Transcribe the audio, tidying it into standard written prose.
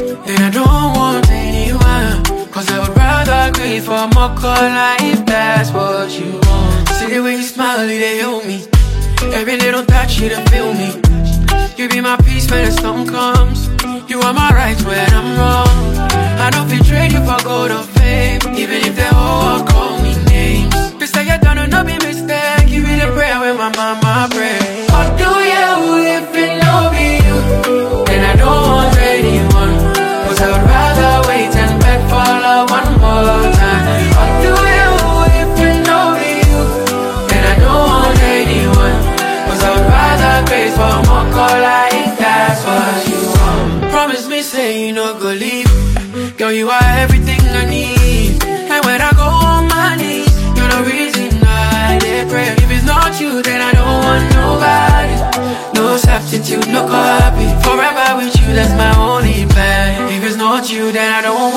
And I don't want anyone, cause I would rather grieve for more call life, that's what you want. See the way you smile, they help me. Every little touch, you to feel me. You be my peace when the storm comes. You are my rights when I'm wrong. I don't feel trade you for gold or fame, even if they all call me names. This like I done no be mistake. You be the prayer when my mama pray. Or do you if it no be you? Then I don't want anyone, cause I would rather wait and beg for love one more time. Or do you if it no be you? Then I don't want anyone, cause I would rather grace for more call like that's what you want. Promise me say you no go leave. Girl, you are everything I need. And when I go on my knees, you're the reason I pray. If it's not you, then I don't want nobody. No substitute, no copy. Forever with you, that's my only plan. If it's not you, then I don't